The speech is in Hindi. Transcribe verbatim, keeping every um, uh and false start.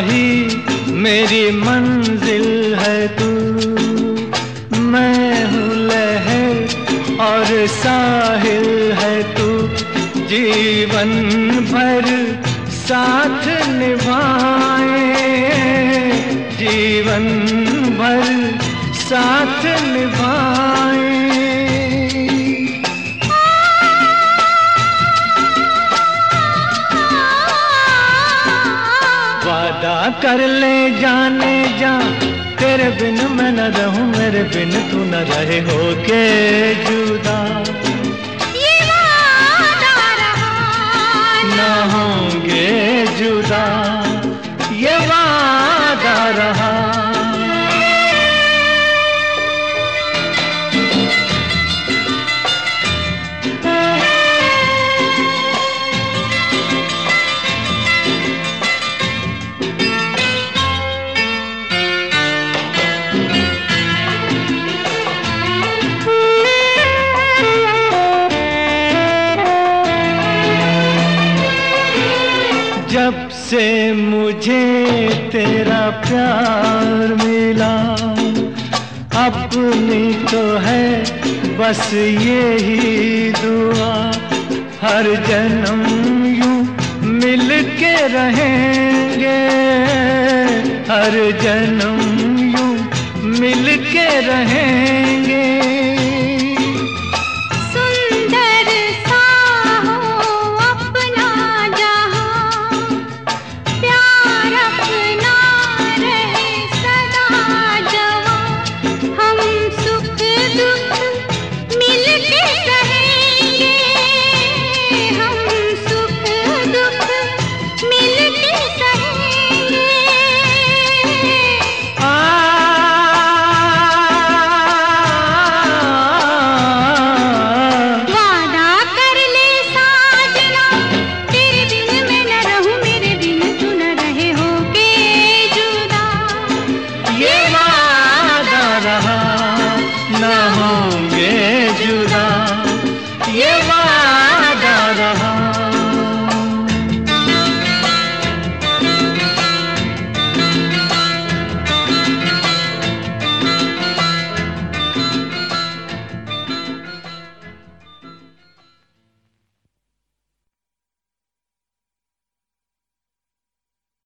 ही मेरी मंजिल है तू। मैं हूँ लहर और साहिल है तू, जीवन भर साथ निभाए, जीवन भर साथ निभाए। वादा कर ले जाने जा, तेरे बिन मैं न रहूं, मेरे बिन तू न रहे होके जुदा। ये वादा रहा न होंगे जुदा, ये वादा रहा। जब से मुझे तेरा प्यार मिला, अपनी तो है बस यही दुआ, हर जन्म यूं मिल के रहेंगे, हर जन्म यूं मिल के रहेंगे। न होंगे